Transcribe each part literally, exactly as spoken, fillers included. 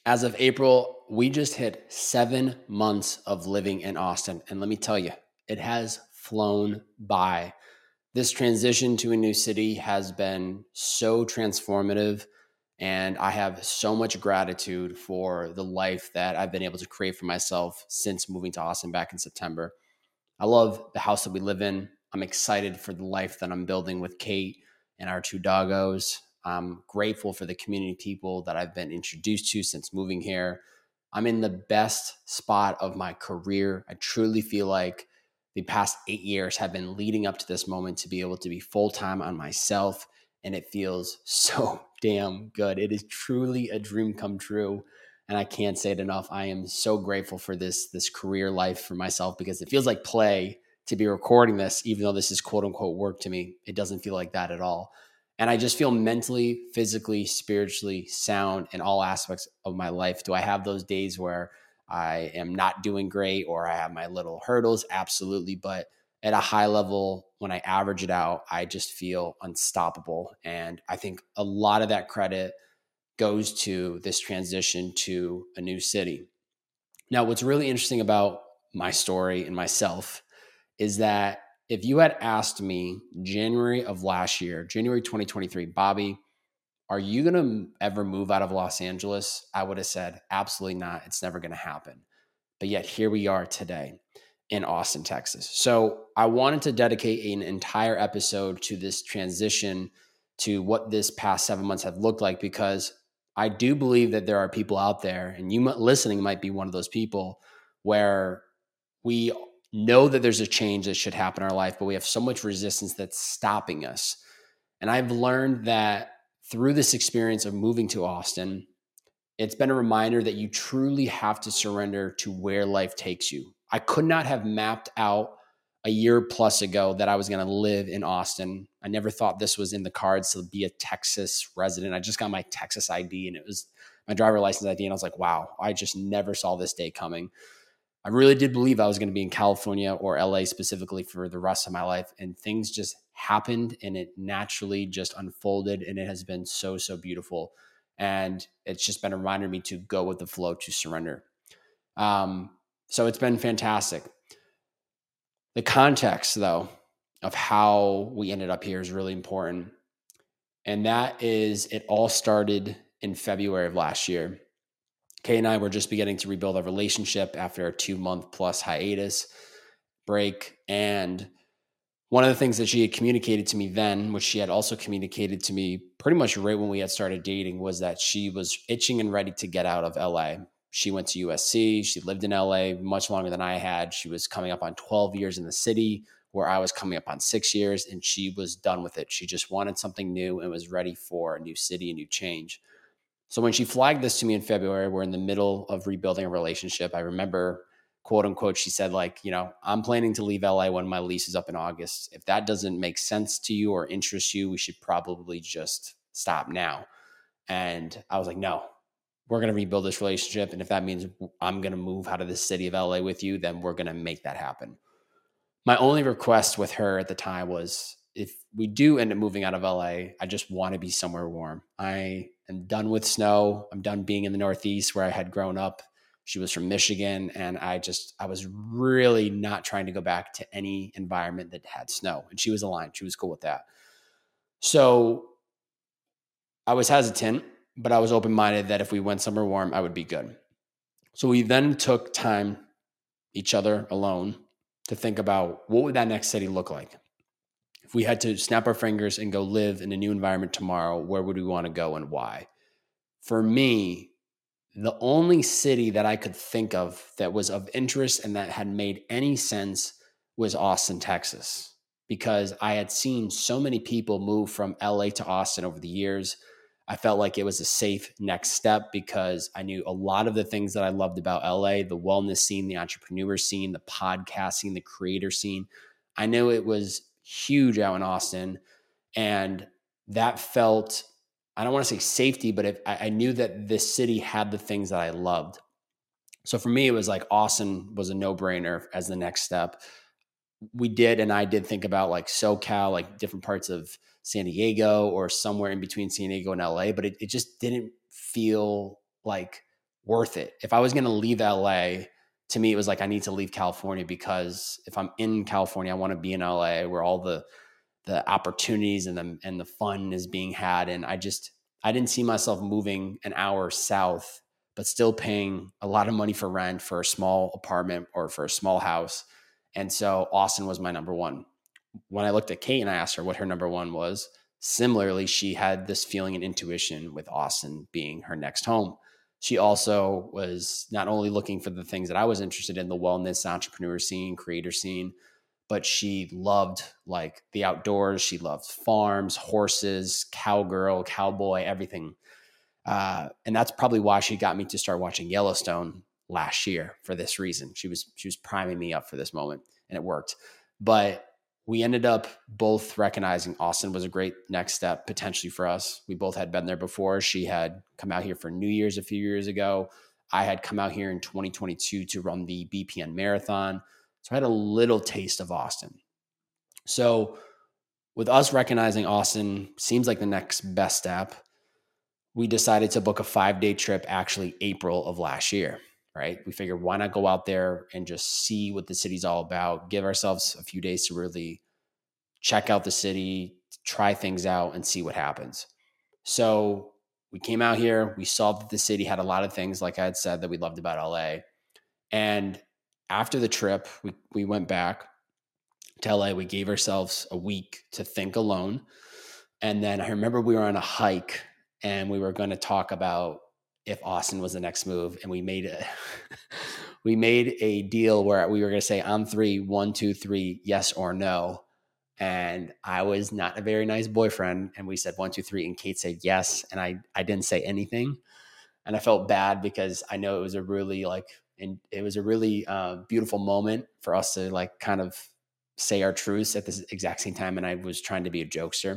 As of April, we just hit seven months of living in Austin. And let me tell you, it has flown by. This transition to a new city has been so transformative. And I have so much gratitude for the life that I've been able to create for myself since moving to Austin back in September. I love the house that we live in. I'm excited for the life that I'm building with Kate and our two doggos. I'm grateful for the community people that I've been introduced to since moving here. I'm in the best spot of my career. I truly feel like the past eight years have been leading up to this moment to be able to be full-time on myself, and it feels so damn good. It is truly a dream come true. And I can't say it enough. I am so grateful for this, this career life for myself, because it feels like play to be recording this, even though this is quote unquote work to me. It doesn't feel like that at all. And I just feel mentally, physically, spiritually sound in all aspects of my life. Do I have those days where I am not doing great or I have my little hurdles? Absolutely. But at a high level, when I average it out, I just feel unstoppable. And I think a lot of that credit goes to this transition to a new city. Now, what's really interesting about my story and myself is that if you had asked me January of last year, January twenty twenty-three, Bobby, are you going to ever move out of Los Angeles? I would have said, absolutely not. It's never going to happen. But yet here we are today in Austin, Texas. So I wanted to dedicate an entire episode to this transition, to what this past seven months have looked like, because I do believe that there are people out there, and you listening might be one of those people, where we know that there's a change that should happen in our life, but we have so much resistance that's stopping us. And I've learned that through this experience of moving to Austin, it's been a reminder that you truly have to surrender to where life takes you. I could not have mapped out a year plus ago that I was going to live in Austin. I never thought this was in the cards to be a Texas resident. I just got my Texas I D, and it was my driver license I D. And I was like, wow, I just never saw this day coming. I really did believe I was going to be in California or L A specifically for the rest of my life. And things just happened, and it naturally just unfolded. And it has been so, so beautiful. And it's just been a reminder to me to go with the flow, to surrender. Um, so it's been fantastic. The context, though, of how we ended up here is really important. And that is, it all started in February of last year. Kay and I were just beginning to rebuild our relationship after a two month plus hiatus break. And one of the things that she had communicated to me then, which she had also communicated to me pretty much right when we had started dating, was that she was itching and ready to get out of L A. She went to U S C. She lived in L A much longer than I had. She was coming up on twelve years in the city, where I was coming up on six years, and she was done with it. She just wanted something new and was ready for a new city, a new change. So when she flagged this to me in February, we're in the middle of rebuilding a relationship. I remember, quote unquote, she said, like, you know, I'm planning to leave L A when my lease is up in August. If that doesn't make sense to you or interest you, we should probably just stop now. And I was like, no, we're going to rebuild this relationship. And if that means I'm going to move out of the city of L A with you, then we're going to make that happen. My only request with her at the time was, if we do end up moving out of L A, I just want to be somewhere warm. I am done with snow. I'm done being in the Northeast where I had grown up. She was from Michigan, and I just, I was really not trying to go back to any environment that had snow. And she was aligned. She was cool with that. So I was hesitant, but I was open-minded that if we went somewhere warm, I would be good. So we then took time, each other alone, to think about what would that next city look like. If we had to snap our fingers and go live in a new environment tomorrow, where would we want to go and why? For me, the only city that I could think of that was of interest and that had made any sense was Austin, Texas, because I had seen so many people move from L A to Austin over the years. I felt like it was a safe next step because I knew a lot of the things that I loved about L A, the wellness scene, the entrepreneur scene, the podcast scene, the creator scene. I knew it was huge out in Austin, and that felt, I don't want to say safety, but if, I, I knew that this city had the things that I loved. So for me, it was like Austin was a no-brainer as the next step. We did, and I did think about like SoCal, like different parts of San Diego or somewhere in between San Diego and L A, but it, it just didn't feel like worth it. If I was going to leave L A, to me, it was like, I need to leave California, because if I'm in California, I want to be in L A where all the, the opportunities and the, and the fun is being had. And I just, I didn't see myself moving an hour south, but still paying a lot of money for rent for a small apartment or for a small house. And so Austin was my number one. When I looked at Kate and I asked her what her number one was, similarly, she had this feeling and intuition with Austin being her next home. She also was not only looking for the things that I was interested in, the wellness, entrepreneur scene, creator scene, but she loved like the outdoors. She loved farms, horses, cowgirl, cowboy, everything. Uh, and that's probably why she got me to start watching Yellowstone last year for this reason. She was, she was priming me up for this moment, and it worked. But we ended up both recognizing Austin was a great next step potentially for us. We both had been there before. She had come out here for New Year's a few years ago. I had come out here in twenty twenty-two to run the B P N Marathon. So I had a little taste of Austin. So with us recognizing Austin seems like the next best step, we decided to book a five-day trip actually April of last year, right? We figured, why not go out there and just see what the city's all about, give ourselves a few days to really check out the city, try things out, and see what happens. So we came out here. We saw that the city had a lot of things, like I had said, that we loved about L A. And after the trip, we, we went back to L A. We gave ourselves a week to think alone. And then I remember we were on a hike and we were going to talk about if Austin was the next move. And we made a, we made a deal where we were going to say on three, one, two, three, yes or no. And I was not a very nice boyfriend. And we said one, two, three. And Kate said yes. And I, I didn't say anything. And I felt bad because I know it was a really like, and it was a really uh, beautiful moment for us to like kind of say our truths at the exact same time. And I was trying to be a jokester.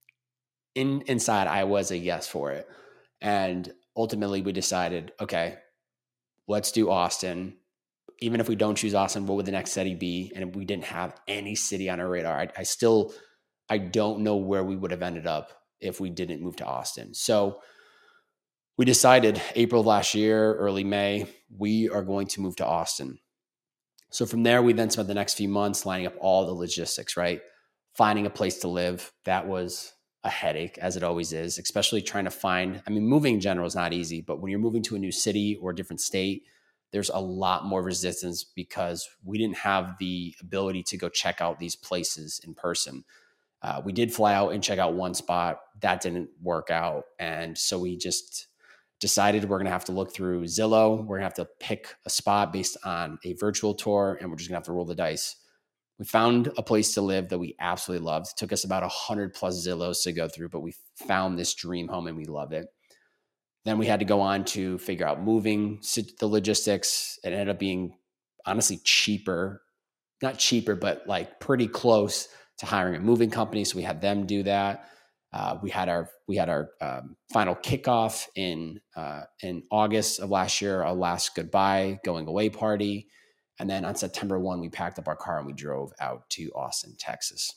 In inside, I was a yes for it. And ultimately we decided, okay, let's do Austin. Even if we don't choose Austin, what would the next city be? And if we didn't have any city on our radar, I, I still, I don't know where we would have ended up if we didn't move to Austin. So we decided April of last year, early May, we are going to move to Austin. So from there, we then spent the next few months lining up all the logistics, right? Finding a place to live. That was a headache, as it always is, especially trying to find, I mean, moving in general is not easy, but when you're moving to a new city or a different state, there's a lot more resistance because we didn't have the ability to go check out these places in person. Uh, we did fly out and check out one spot. That didn't work out. And so we just decided we're going to have to look through Zillow. We're going to have to pick a spot based on a virtual tour, and we're just going to have to roll the dice. We found a place to live that we absolutely loved. It took us about one hundred plus Zillows to go through, but we found this dream home and we loved it. Then we had to go on to figure out moving, the logistics. It ended up being honestly cheaper, not cheaper, but like pretty close to hiring a moving company. So we had them do that. Uh, we had our we had our um, final kickoff in uh, in August of last year, our last goodbye going away party. And then on September first, we packed up our car and we drove out to Austin, Texas.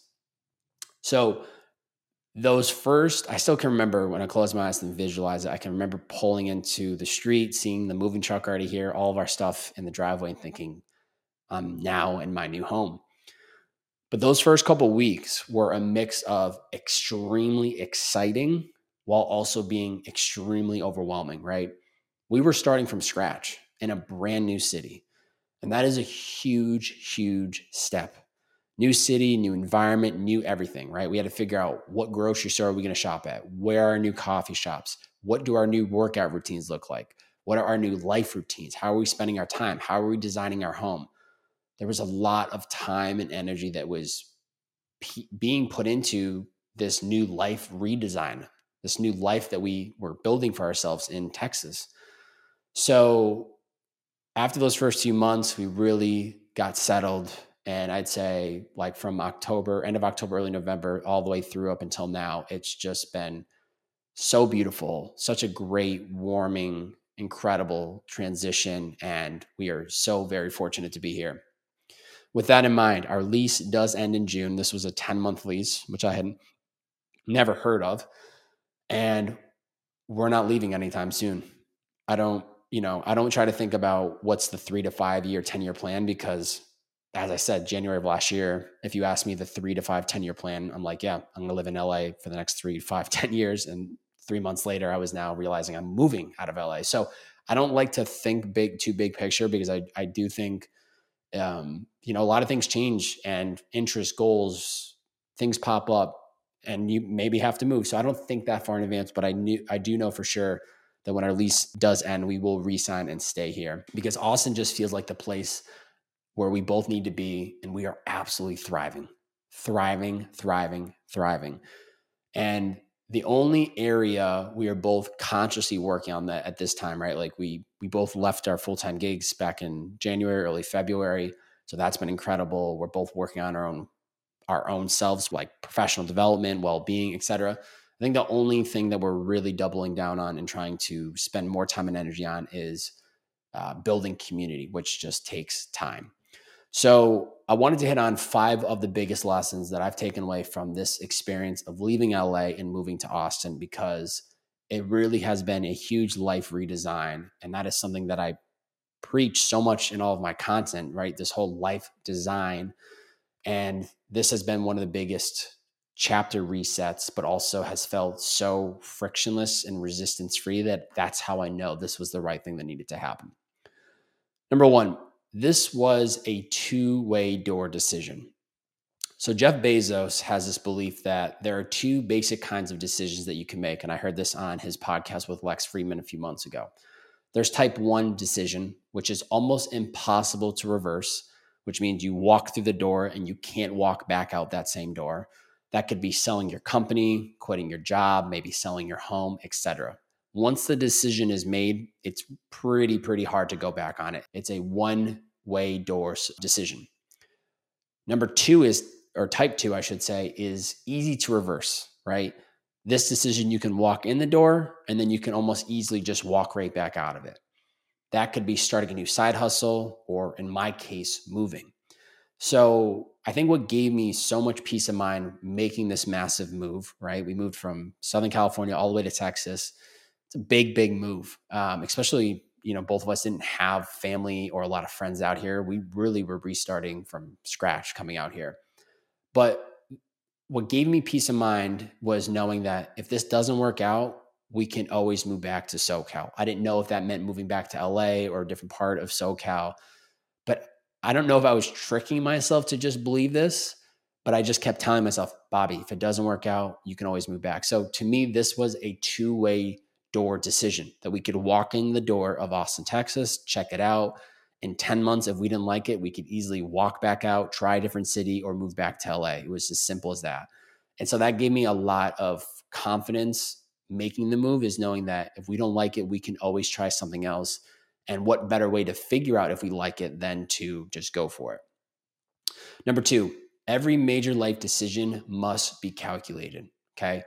So those first, I still can remember when I close my eyes and visualize it, I can remember pulling into the street, seeing the moving truck already here, all of our stuff in the driveway and thinking, I'm now in my new home. But those first couple of weeks were a mix of extremely exciting while also being extremely overwhelming, right? We were starting from scratch in a brand new city. And that is a huge, huge step. New city, new environment, new everything, right? We had to figure out what grocery store are we going to shop at? Where are our new coffee shops? What do our new workout routines look like? What are our new life routines? How are we spending our time? How are we designing our home? There was a lot of time and energy that was p- being put into this new life redesign, this new life that we were building for ourselves in Texas. So after those first few months, we really got settled. And I'd say like from October, end of October, early November, all the way through up until now, it's just been so beautiful, such a great, warming, incredible transition. And we are so very fortunate to be here. With that in mind, our lease does end in June. This was a ten-month lease, which I had never heard of. And we're not leaving anytime soon. I don't, you know, I don't try to think about what's the three to five year, ten year plan, because as I said, January of last year, if you ask me the three to five, ten year plan, I'm like, yeah, I'm going to live in L A for the next three, five, ten years. And three months later, I was now realizing I'm moving out of L A. So I don't like to think big, too big picture, because I, I do think, um, you know, a lot of things change, and interest, goals, things pop up, and you maybe have to move. So I don't think that far in advance, but I knew, I do know for sure that when our lease does end, we will re-sign and stay here, because Austin just feels like the place where we both need to be. And we are absolutely thriving, thriving, thriving, thriving. And the only area we are both consciously working on that at this time, right? Like we, we both left our full-time gigs back in January, early February. So that's been incredible. We're both working on our own, our own selves, like professional development, well-being, et cetera. I think the only thing that we're really doubling down on and trying to spend more time and energy on is uh, building community, which just takes time. So I wanted to hit on five of the biggest lessons that I've taken away from this experience of leaving L A and moving to Austin, because it really has been a huge life redesign. And that is something that I preach so much in all of my content, right? This whole life design. And this has been one of the biggest chapter resets, but also has felt so frictionless and resistance free that that's how I know this was the right thing that needed to happen. Number one, this was a two-way door decision. So Jeff Bezos has this belief that there are two basic kinds of decisions that you can make. And I heard this on his podcast with Lex Fridman a few months ago. There's type one decision, which is almost impossible to reverse, which means you walk through the door and you can't walk back out that same door. That could be selling your company, quitting your job, maybe selling your home, et cetera. Once the decision is made, it's pretty, pretty hard to go back on it. It's a one-way door decision. Number two is, or type two, I should say, is easy to reverse, right? This decision, you can walk in the door and then you can almost easily just walk right back out of it. That could be starting a new side hustle, or in my case, moving. So I think what gave me so much peace of mind making this massive move, right? We moved from Southern California all the way to Texas. It's a big, big move, um, especially, you know, both of us didn't have family or a lot of friends out here. We really were restarting from scratch coming out here. But what gave me peace of mind was knowing that if this doesn't work out, we can always move back to SoCal. I didn't know if that meant moving back to L A or a different part of SoCal, but I don't know if I was tricking myself to just believe this, but I just kept telling myself, Bobby, if it doesn't work out, you can always move back. So to me, this was a two-way door decision that we could walk in the door of Austin, Texas, check it out. In ten months, if we didn't like it, we could easily walk back out, try a different city, or move back to L A. It was as simple as that. And so that gave me a lot of confidence making the move, is knowing that if we don't like it, we can always try something else. And what better way to figure out if we like it than to just go for it. Number two, every major life decision must be calculated, okay?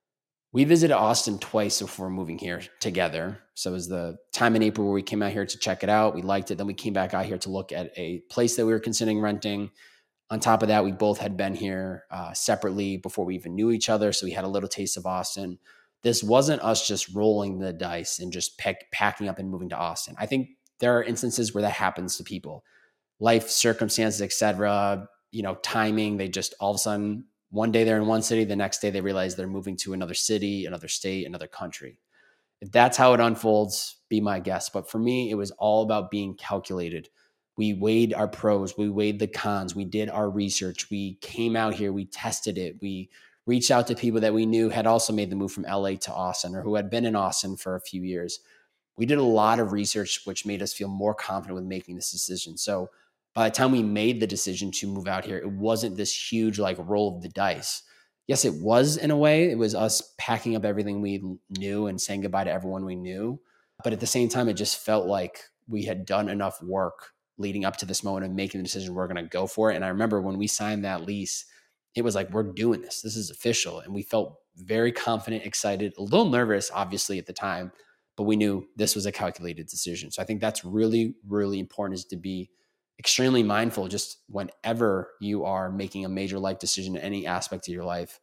We visited Austin twice before moving here together. So it was the time in April where we came out here to check it out. We liked it. Then we came back out here to look at a place that we were considering renting. On top of that, we both had been here uh, separately before we even knew each other. So we had a little taste of Austin. This wasn't us just rolling the dice and just pack, packing up and moving to Austin. I think there are instances where that happens to people. Life circumstances, et cetera, you know, timing, they just all of a sudden, one day they're in one city, the next day they realize they're moving to another city, another state, another country. If that's how it unfolds, be my guest. But for me, it was all about being calculated. We weighed our pros, we weighed the cons, we did our research, we came out here, we tested it, we reached out to people that we knew had also made the move from L A to Austin, or who had been in Austin for a few years. We did a lot of research, which made us feel more confident with making this decision. So by the time we made the decision to move out here, it wasn't this huge like roll of the dice. Yes, it was in a way. It was us packing up everything we knew and saying goodbye to everyone we knew. But at the same time, it just felt like we had done enough work leading up to this moment of making the decision we're going to go for it. And I remember when we signed that lease, it was like, we're doing this. This is official. And we felt very confident, excited, a little nervous, obviously, at the time, but we knew this was a calculated decision. So I think that's really, really important, is to be extremely mindful just whenever you are making a major life decision in any aspect of your life.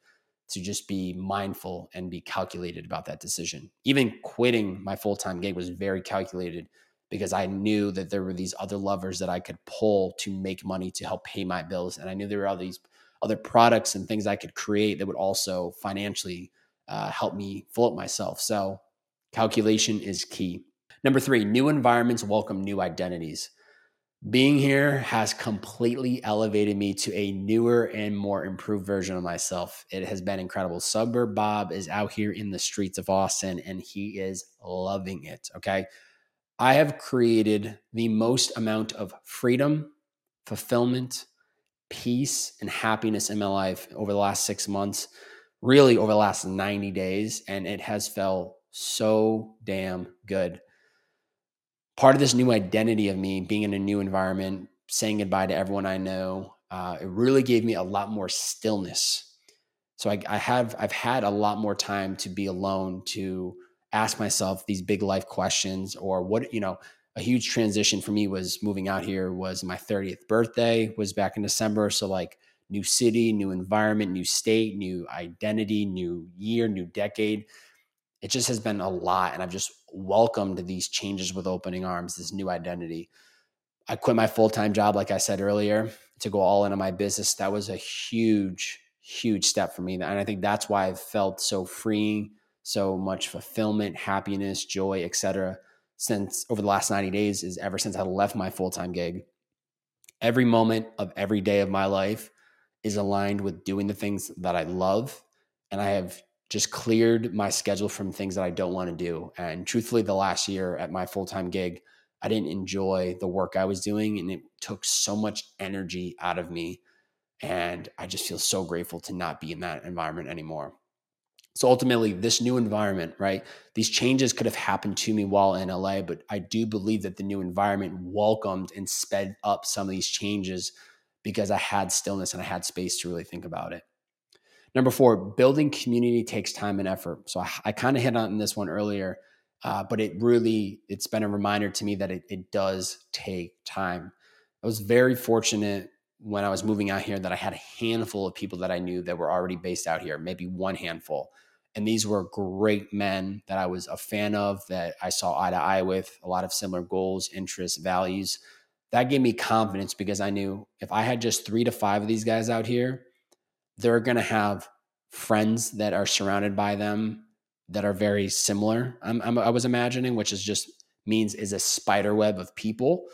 to just be mindful and be calculated about that decision. Even quitting my full-time gig was very calculated because I knew that there were these other levers that I could pull to make money to help pay my bills. And I knew there were all these other products and things I could create that would also financially uh, help me float myself. So calculation is key. Number three, new environments welcome new identities. Being here has completely elevated me to a newer and more improved version of myself. It has been incredible. Suburb Bob is out here in the streets of Austin and he is loving it. Okay. I have created the most amount of freedom, fulfillment, peace, and happiness in my life over the last six months, really over the last ninety days. And it has felt so damn good. Part of this new identity of me being in a new environment, saying goodbye to everyone I know, uh, it really gave me a lot more stillness. So I, I have, I've had a lot more time to be alone, to ask myself these big life questions, or what, you know, a huge transition for me was moving out here was my thirtieth birthday was back in December. So like new city, new environment, new state, new identity, new year, new decade. It just has been a lot. And I've just welcomed these changes with opening arms, this new identity. I quit my full-time job, like I said earlier, to go all into my business. That was a huge, huge step for me. And I think that's why I've felt so freeing, so much fulfillment, happiness, joy, et cetera, since over the last ninety days is ever since I left my full-time gig. Every moment of every day of my life is aligned with doing the things that I love. And I have just cleared my schedule from things that I don't want to do. And truthfully, the last year at my full-time gig, I didn't enjoy the work I was doing and it took so much energy out of me. And I just feel so grateful to not be in that environment anymore. So ultimately, this new environment, right? These changes could have happened to me while in L A, but I do believe that the new environment welcomed and sped up some of these changes because I had stillness and I had space to really think about it. Number four, building community takes time and effort. So I, I kind of hit on this one earlier, uh, but it really, it's been a reminder to me that it, it does take time. I was very fortunate when I was moving out here that I had a handful of people that I knew that were already based out here, maybe one handful. And these were great men that I was a fan of, that I saw eye to eye with, a lot of similar goals, interests, values. That gave me confidence because I knew if I had just three to five of these guys out here, they're going to have friends that are surrounded by them that are very similar. I'm, I'm, I was imagining, which is just means is a spider web of people.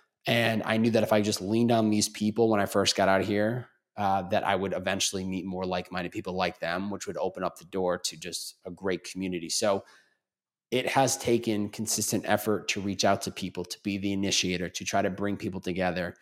And I knew that if I just leaned on these people when I first got out of here, uh, that I would eventually meet more like-minded people like them, which would open up the door to just a great community. So it has taken consistent effort to reach out to people, to be the initiator, to try to bring people together,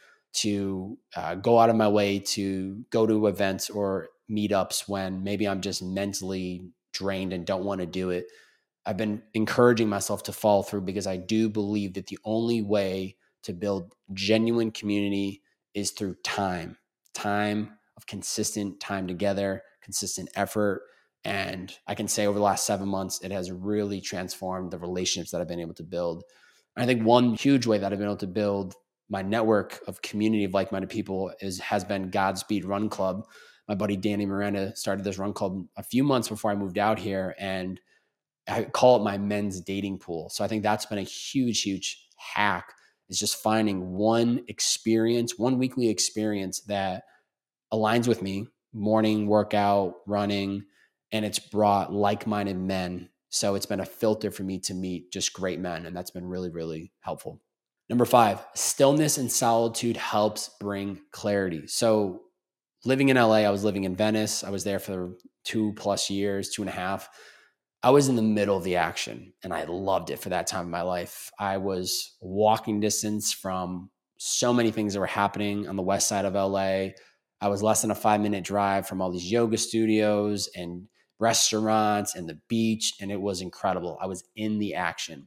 to uh, go out of my way to go to events or meetups when maybe I'm just mentally drained and don't want to do it. I've been encouraging myself to follow through because I do believe that the only way to build genuine community is through time, time of consistent time together, consistent effort. And I can say over the last seven months, it has really transformed the relationships that I've been able to build. And I think one huge way that I've been able to build my network of community of like-minded people is has been Godspeed Run Club. My buddy Danny Miranda started this run club a few months before I moved out here, and I call it my men's dating pool. So I think that's been a huge, huge hack, is just finding one experience, one weekly experience that aligns with me, morning workout, running, and it's brought like-minded men. So it's been a filter for me to meet just great men, and that's been really, really helpful. Number five, stillness and solitude helps bring clarity. So living in L A, I was living in Venice. I was there for two plus years, two and a half. I was in the middle of the action and I loved it for that time of my life. I was walking distance from so many things that were happening on the west side of L A. I was less than a five minute drive from all these yoga studios and restaurants and the beach, and it was incredible. I was in the action.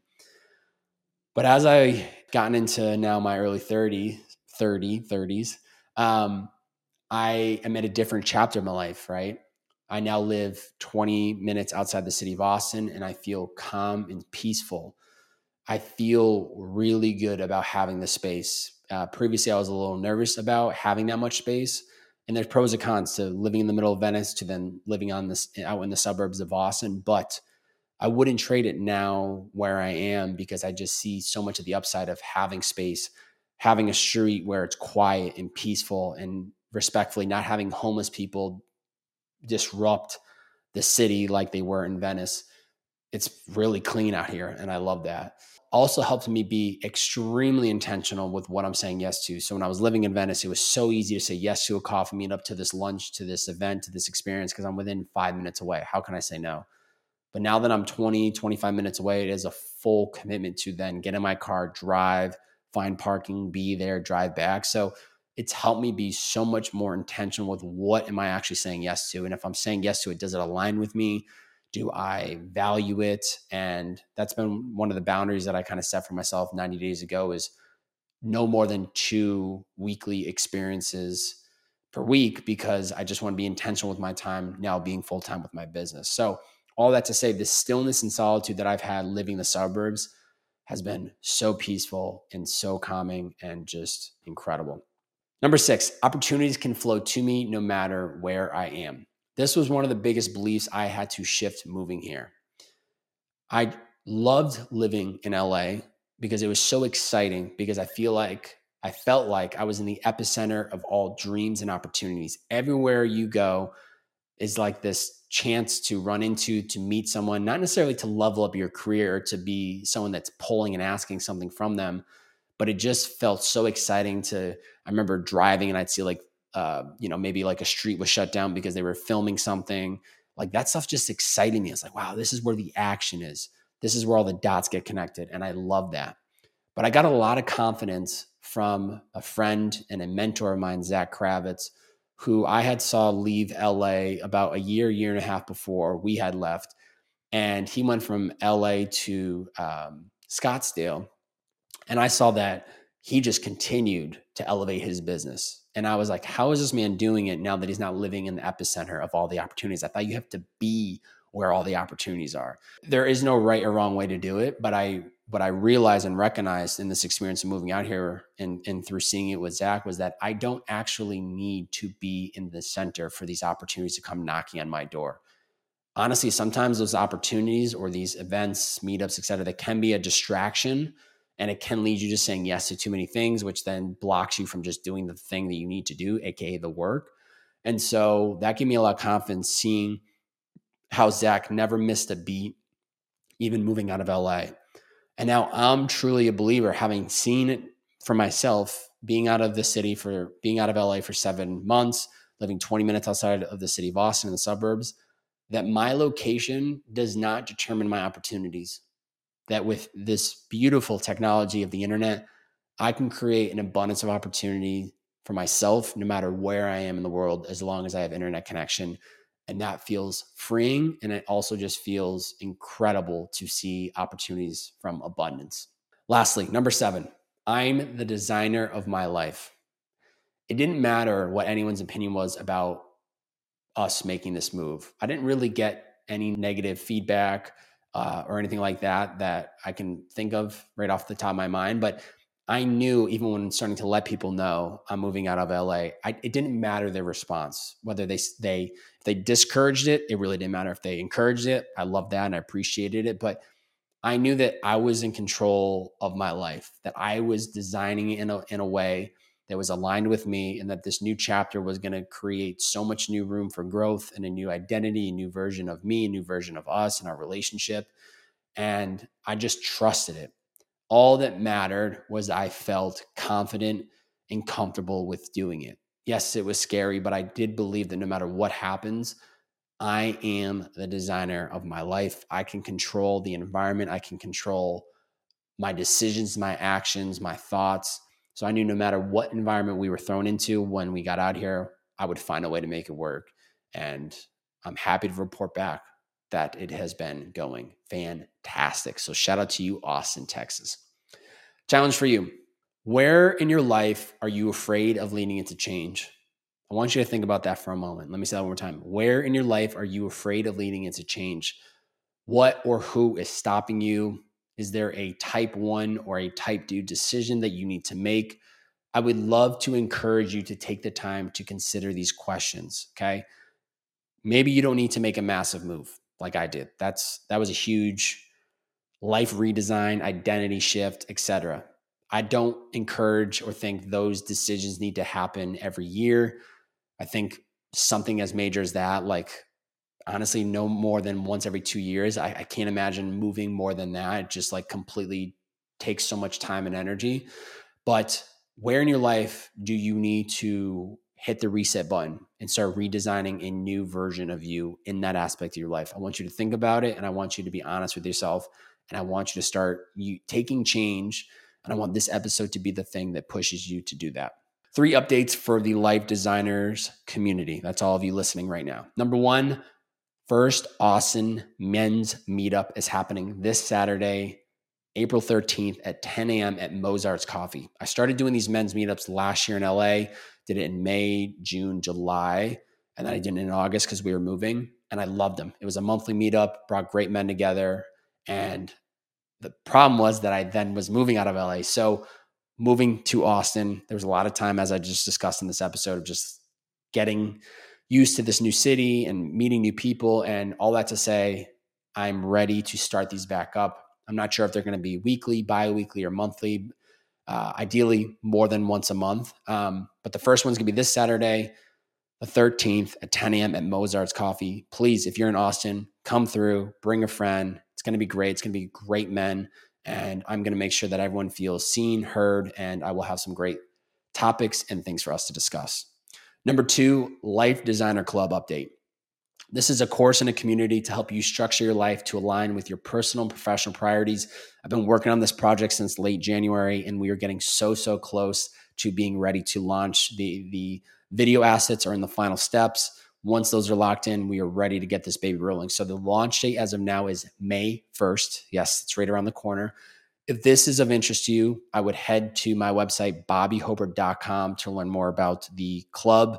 But as I gotten into now my early thirty, thirty, thirties, um, I am at a different chapter of my life, right? I now live twenty minutes outside the city of Austin, and I feel calm and peaceful. I feel really good about having the space. Uh, previously, I was a little nervous about having that much space, And there's pros and cons to living in the middle of Venice to then living on this out in the suburbs of Austin. But I wouldn't trade it now where I am because I just see so much of the upside of having space, having a street where it's quiet and peaceful and respectfully, not having homeless people disrupt the city like they were in Venice. It's really clean out here, and I love that. Also helped me be extremely intentional with what I'm saying yes to. So when I was living in Venice, it was so easy to say yes to a coffee meetup, to this lunch, to this event, to this experience, because I'm within five minutes away. How can I say no? But now that I'm twenty, twenty-five minutes away, it is a full commitment to then get in my car, drive, find parking, be there, drive back. So it's helped me be so much more intentional with what am I actually saying yes to? And if I'm saying yes to it, does it align with me? Do I value it? And that's been one of the boundaries that I kind of set for myself ninety days ago is no more than two weekly experiences per week, because I just want to be intentional with my time now being full-time with my business. So all that to say, the stillness and solitude that I've had living in the suburbs has been so peaceful and so calming and just incredible. Number six, opportunities can flow to me no matter where I am. This was one of the biggest beliefs I had to shift moving here. I loved living in L A because it was so exciting, because I feel like I felt like I was in the epicenter of all dreams and opportunities. Everywhere you go is like this chance to run into, to meet someone, not necessarily to level up your career or to be someone that's pulling and asking something from them, but it just felt so exciting to, I remember driving and I'd see like, uh, you know, maybe like a street was shut down because they were filming something. Like that stuff just excited me. It's like, wow, this is where the action is. This is where all the dots get connected. And I love that. But I got a lot of confidence from a friend and a mentor of mine, Zach Kravitz, who I had saw leave L A about a year, year and a half before we had left. And he went from L A to um, Scottsdale. And I saw that he just continued to elevate his business. And I was like, how is this man doing it now that he's not living in the epicenter of all the opportunities? I thought you have to be where all the opportunities are. There is no right or wrong way to do it. But I, what I realized and recognized in this experience of moving out here and, and through seeing it with Zach was that I don't actually need to be in the center for these opportunities to come knocking on my door. Honestly, sometimes those opportunities or these events, meetups, et cetera, that can be a distraction. And it can lead you to saying yes to too many things, which then blocks you from just doing the thing that you need to do, A K A the work. And so that gave me a lot of confidence seeing how Zach never missed a beat, even moving out of L A. And now I'm truly a believer, having seen it for myself, being out of the city for being out of L A for seven months, living twenty minutes outside of the city of Austin in the suburbs, that my location does not determine my opportunities. That with this beautiful technology of the internet, I can create an abundance of opportunity for myself, no matter where I am in the world, as long as I have internet connection. And that feels freeing. And it also just feels incredible to see opportunities from abundance. Lastly, number seven, I'm the designer of my life. It didn't matter what anyone's opinion was about us making this move. I didn't really get any negative feedback uh, or anything like that that I can think of right off the top of my mind. But I knew even when starting to let people know I'm moving out of L A, I, it didn't matter their response, whether they they if they discouraged it, it really didn't matter. If they encouraged it, I loved that and I appreciated it. But I knew that I was in control of my life, that I was designing it in a, in a way that was aligned with me, and that this new chapter was going to create so much new room for growth and a new identity, a new version of me, a new version of us and our relationship. And I just trusted it. All that mattered was I felt confident and comfortable with doing it. Yes, it was scary, but I did believe that no matter what happens, I am the designer of my life. I can control the environment. I can control my decisions, my actions, my thoughts. So I knew no matter what environment we were thrown into when we got out here, I would find a way to make it work. And I'm happy to report back that it has been going fantastic. So shout out to you, Austin, Texas. Challenge for you. Where in your life are you afraid of leaning into change? I want you to think about that for a moment. Let me say that one more time. Where in your life are you afraid of leaning into change? What or who is stopping you? Is there a type one or a type two decision that you need to make? I would love to encourage you to take the time to consider these questions, okay? Maybe you don't need to make a massive move like I did. That's that was a huge life redesign, identity shift, et cetera. I don't encourage or think those decisions need to happen every year. I think something as major as that, like honestly, no more than once every two years. I, I can't imagine moving more than that. It just like completely takes so much time and energy. But where in your life do you need to hit the reset button and start redesigning a new version of you in that aspect of your life? I want you to think about it, and I want you to be honest with yourself, and I want you to start you taking change. And I want this episode to be the thing that pushes you to do that. Three updates for the Life Designers community. That's all of you listening right now. Number one, First Austin Men's Meetup is happening this Saturday, April thirteenth at ten a.m. at Mozart's Coffee. I started doing these men's meetups last year in L A, did it in May, June, July, and then I did it in August because we were moving, and I loved them. It was a monthly meetup, brought great men together, and the problem was that I then was moving out of L A. So moving to Austin, there was a lot of time, as I just discussed in this episode, of just getting used to this new city and meeting new people, and all that to say, I'm ready to start these back up. I'm not sure if they're going to be weekly, bi-weekly, or monthly, uh, ideally more than once a month. Um, but the first one's going to be this Saturday, the thirteenth at ten a.m. at Mozart's Coffee. Please, if you're in Austin, come through, bring a friend. It's going to be great. It's going to be great men. And I'm going to make sure that everyone feels seen, heard, and I will have some great topics and things for us to discuss. Number two, Life Designer Club update. This is a course in a community to help you structure your life to align with your personal and professional priorities. I've been working on this project since late January, and we are getting so, so close to being ready to launch. The, the video assets are in the final steps. Once those are locked in, we are ready to get this baby rolling. So the launch date as of now is May first. Yes, it's right around the corner. If this is of interest to you, I would head to my website, bobby hobert dot com, to learn more about the club.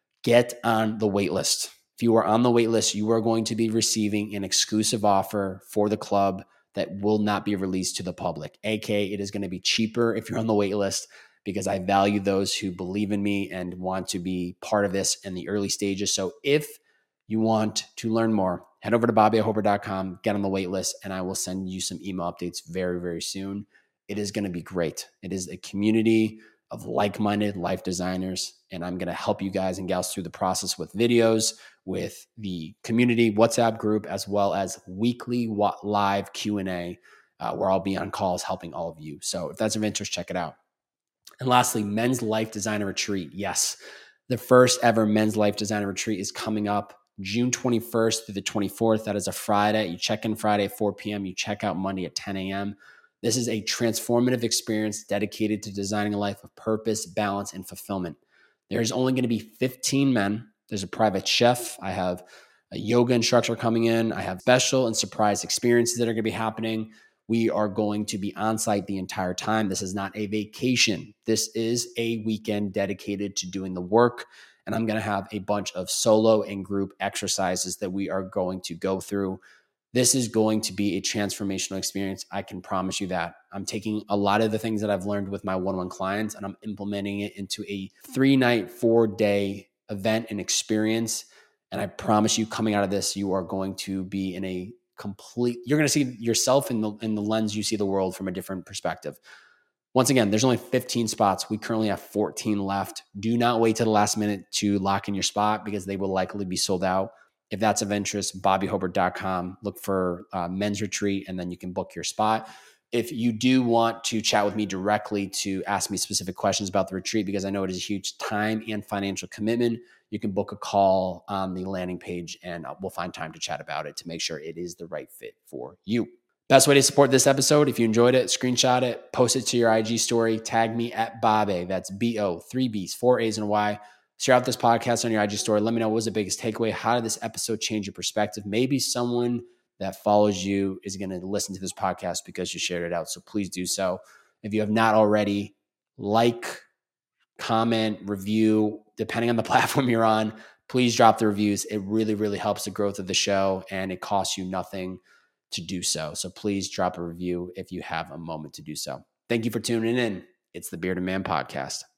Get on the wait list. If you are on the wait list, you are going to be receiving an exclusive offer for the club that will not be released to the public. A K A it is going to be cheaper if you're on the wait list, because I value those who believe in me and want to be part of this in the early stages. So if you want to learn more, head over to bobby hobert dot com, get on the wait list, and I will send you some email updates very, very soon. It is going to be great. It is a community of like-minded life designers, and I'm going to help you guys and gals through the process with videos, with the community WhatsApp group, as well as weekly live Q and A, uh, where I'll be on calls helping all of you. So if that's of interest, check it out. And lastly, Men's Life Designer Retreat. Yes, the first ever Men's Life Designer Retreat is coming up June twenty-first through the twenty-fourth. That is a Friday. You check in Friday at four p.m. You check out Monday at ten a.m. This is a transformative experience dedicated to designing a life of purpose, balance, and fulfillment. There's only going to be fifteen men. There's a private chef. I have a yoga instructor coming in. I have special and surprise experiences that are going to be happening. We are going to be on site the entire time. This is not a vacation. This is a weekend dedicated to doing the work. And I'm going to have a bunch of solo and group exercises that we are going to go through. This is going to be a transformational experience. I can promise you that. I'm taking a lot of the things that I've learned with my one-on-one clients, and I'm implementing it into a three-night, four-day event and experience. And I promise you, coming out of this, you are going to be in a complete, you're going to see yourself in the, in the lens you see the world from a different perspective. Once again, there's only fifteen spots. We currently have fourteen left. Do not wait to the last minute to lock in your spot, because they will likely be sold out. If that's of interest, bobby hobert dot com, look for uh, men's retreat, and then you can book your spot. If you do want to chat with me directly to ask me specific questions about the retreat, because I know it is a huge time and financial commitment, you can book a call on the landing page, and we'll find time to chat about it to make sure it is the right fit for you. Best way to support this episode, if you enjoyed it, screenshot it, post it to your I G story, tag me at Bobby. That's B O, three B's, four A's, and a Y. Share out this podcast on your I G story. Let me know what was the biggest takeaway. How did this episode change your perspective? Maybe someone that follows you is going to listen to this podcast because you shared it out. So please do so. If you have not already, like, comment, review, depending on the platform you're on, please drop the reviews. It really, really helps the growth of the show, and it costs you nothing to do so. So please drop a review if you have a moment to do so. Thank you for tuning in. It's the Bearded Man Podcast.